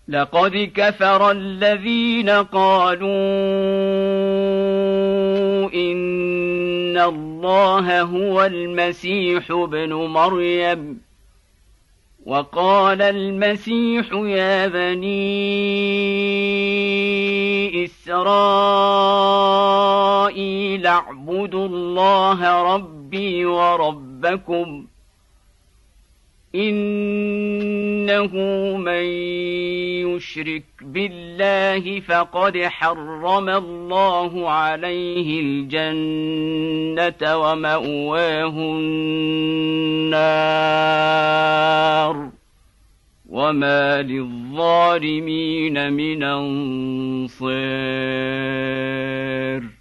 لقد كفر الذين قالوا إن الله هو المسيح ابن مريم، وقال المسيح يا بني إسرائيل اعبدوا الله ربي وربكم إنه من يشرك بالله فقد حرم الله عليه الجنة ومأواه النار وما للظالمين من أنصار.